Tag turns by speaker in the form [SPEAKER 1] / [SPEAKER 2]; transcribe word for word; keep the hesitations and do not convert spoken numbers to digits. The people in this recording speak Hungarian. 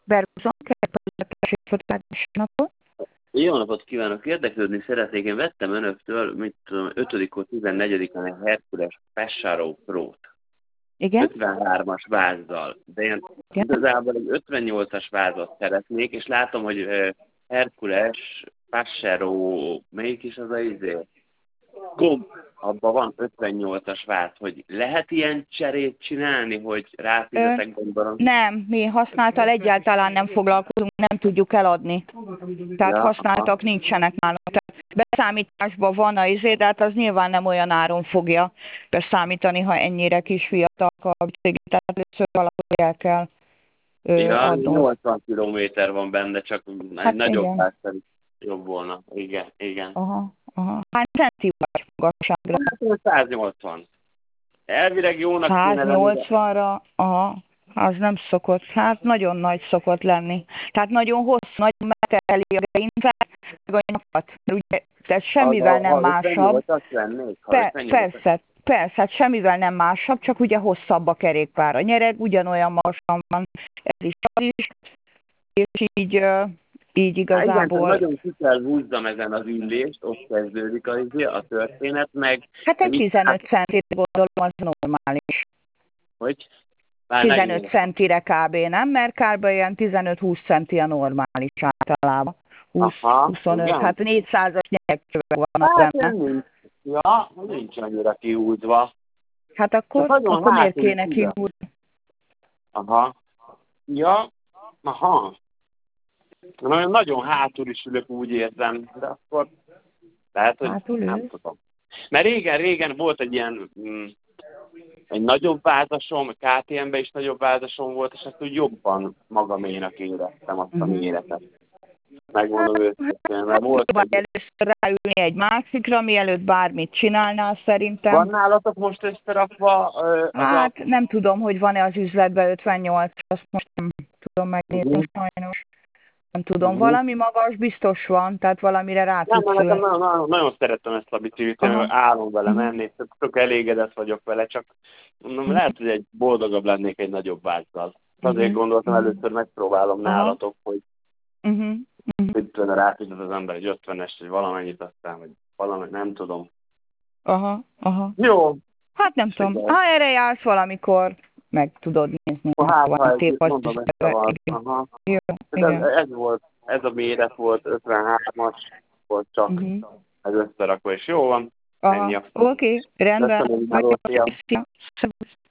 [SPEAKER 1] Berúzom, kereső fotográfusnak.
[SPEAKER 2] Jó napot kívánok! Érdeklődni szeretnék. Én vettem önöktől, mit tudom, ötödikén tizennegyedikén a Hercules Pesaro Pro-t.
[SPEAKER 1] Igen?
[SPEAKER 2] ötvenhármas vázzal. De én
[SPEAKER 1] Igen?
[SPEAKER 2] igazából egy ötvennyolcas vázat szeretnék, és látom, hogy uh, Hercules Pesaro, melyik is az a izé? Gomb, abban van ötvennyolcas váz, hogy lehet ilyen cserét csinálni, hogy ráfizetek gondolom?
[SPEAKER 1] Nem, mi használtal egyáltalán nem foglalkozunk, nem tudjuk eladni. Tehát
[SPEAKER 2] Ja,
[SPEAKER 1] használtak
[SPEAKER 2] aha.
[SPEAKER 1] nincsenek nálunk. Tehát beszámításban van a izé, de hát az nyilván nem olyan áron fogja beszámítani, ha ennyire kis fiatalok a bicikli, tehát először valahogy el kell ö,
[SPEAKER 2] Ja,
[SPEAKER 1] adnom.
[SPEAKER 2] nyolcvan kilométer van benne, csak egy
[SPEAKER 1] Hát
[SPEAKER 2] nagyobb
[SPEAKER 1] igen.
[SPEAKER 2] váz szerint jobb volna. Igen, igen.
[SPEAKER 1] Aha, aha. Hány centi vagy magasságra?
[SPEAKER 2] Hát száznyolcvan. Elvileg jónak kéne lenni, de
[SPEAKER 1] száznyolcvanra, aha, az nem szokott, hát nagyon nagy szokott lenni. Tehát nagyon hosszú, nagyon megtereli a gerincsát, meg a nyakat. Ugye, tehát
[SPEAKER 2] az
[SPEAKER 1] semmivel
[SPEAKER 2] a,
[SPEAKER 1] nem
[SPEAKER 2] ha
[SPEAKER 1] másabb.
[SPEAKER 2] ötvennyolcas vennék, ha
[SPEAKER 1] Per,
[SPEAKER 2] ötvennyolcas.
[SPEAKER 1] persze, persze, hát semmivel nem másabb, csak ugye hosszabb a kerékpár. A nyereg ugyanolyan magasan van, ez is, az is, és így, ö, így
[SPEAKER 2] Hát igen, csak
[SPEAKER 1] igazából,
[SPEAKER 2] nagyon ki kell húzzam ezen az ülést, ott kezdődik a, izé, a történet, meg,
[SPEAKER 1] hát
[SPEAKER 2] meg
[SPEAKER 1] egy
[SPEAKER 2] itt, hát,
[SPEAKER 1] tizenöt centire gondolom, az normális.
[SPEAKER 2] hogy már
[SPEAKER 1] tizenöt
[SPEAKER 2] megnézem.
[SPEAKER 1] centire kb. Nem, mert kb. Ilyen tizenöt-húsz centi a normális általában.
[SPEAKER 2] Aha,
[SPEAKER 1] húsz-huszonöt,
[SPEAKER 2] igen.
[SPEAKER 1] hát négyszázas nyeregcsöveg van a
[SPEAKER 2] Hát
[SPEAKER 1] benne.
[SPEAKER 2] én nincs. Ja, nincs annyira kihúzva.
[SPEAKER 1] Hát
[SPEAKER 2] Csak
[SPEAKER 1] akkor,
[SPEAKER 2] nagyon
[SPEAKER 1] akkor miért
[SPEAKER 2] hátul is
[SPEAKER 1] kéne
[SPEAKER 2] ide.
[SPEAKER 1] kihúzni?
[SPEAKER 2] Aha. Ja, aha. Nagyon, nagyon hátul is ülök, úgy érzem, de akkor lehet, hogy
[SPEAKER 1] Hátul
[SPEAKER 2] nem
[SPEAKER 1] ülsz?
[SPEAKER 2] tudom. Mert régen, régen volt egy ilyen, mm, egy nagyobb vázasom, ká té em-ben is nagyobb vázasom volt, és ezt úgy jobban magaménak éreztem azt a
[SPEAKER 1] Uh-huh.
[SPEAKER 2] méretet. Megmondom
[SPEAKER 1] Hát,
[SPEAKER 2] őszintén, mert
[SPEAKER 1] hát
[SPEAKER 2] volt
[SPEAKER 1] próbálj
[SPEAKER 2] egy...
[SPEAKER 1] először ráülni egy másikra, mielőtt bármit csinálnál
[SPEAKER 2] Van
[SPEAKER 1] szerintem.
[SPEAKER 2] nálatok most összerakva ö, az a...
[SPEAKER 1] Hát nem tudom, hogy van-e az üzletben ötvennyolc, azt most nem tudom megnézni
[SPEAKER 2] Uh-huh.
[SPEAKER 1] sajnos. Nem tudom,
[SPEAKER 2] Uh-huh.
[SPEAKER 1] valami magas biztos van, tehát valamire rá
[SPEAKER 2] Nem,
[SPEAKER 1] tudsz
[SPEAKER 2] mert nekem
[SPEAKER 1] ülni.
[SPEAKER 2] nagyon, nagyon, nagyon szerettem ezt a biciklit, én
[SPEAKER 1] Aha.
[SPEAKER 2] állom vele
[SPEAKER 1] Uh-huh.
[SPEAKER 2] menni, tök, tök elégedett vagyok vele, csak mondom,
[SPEAKER 1] Uh-huh.
[SPEAKER 2] lehet, hogy egy boldogabb lennék egy nagyobb vázzal. Azért
[SPEAKER 1] Uh-huh.
[SPEAKER 2] gondoltam,
[SPEAKER 1] Uh-huh.
[SPEAKER 2] először megpróbálom
[SPEAKER 1] Aha.
[SPEAKER 2] nálatok, hogy
[SPEAKER 1] Uh-huh. Uh-huh.
[SPEAKER 2] ötvenre ráfizet az ember egy ötvenest, vagy valamennyit aztán, vagy valami, nem tudom.
[SPEAKER 1] Aha. Aha.
[SPEAKER 2] Jó,
[SPEAKER 1] Hát nem tudom.
[SPEAKER 2] figyelj.
[SPEAKER 1] Ha erre jársz valamikor, meg tudod nézni, ha
[SPEAKER 2] Hát,
[SPEAKER 1] van
[SPEAKER 2] ha ez
[SPEAKER 1] szép
[SPEAKER 2] itt
[SPEAKER 1] az
[SPEAKER 2] mondom, ezt
[SPEAKER 1] üzletben.
[SPEAKER 2] van.
[SPEAKER 1] Igen.
[SPEAKER 2] Aha.
[SPEAKER 1] Jó,
[SPEAKER 2] Ez,
[SPEAKER 1] igen.
[SPEAKER 2] ez volt, ez a méret volt, ötvenhármas volt csak,
[SPEAKER 1] Uh-huh.
[SPEAKER 2] ez összerakva, és jó van, ennyi
[SPEAKER 1] Aha.
[SPEAKER 2] akkor.
[SPEAKER 1] Oké, okay. Rendben.
[SPEAKER 2] Köszönöm,
[SPEAKER 1] Nagyon
[SPEAKER 2] hello, szia.
[SPEAKER 1] szia.